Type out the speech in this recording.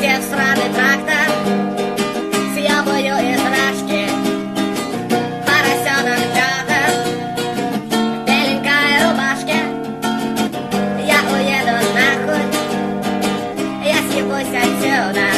где сраный трактор, съебаю из рашки. Поросенок Пётр в беленькой рубашке. Я уеду нахуй, я съебусь отсюда.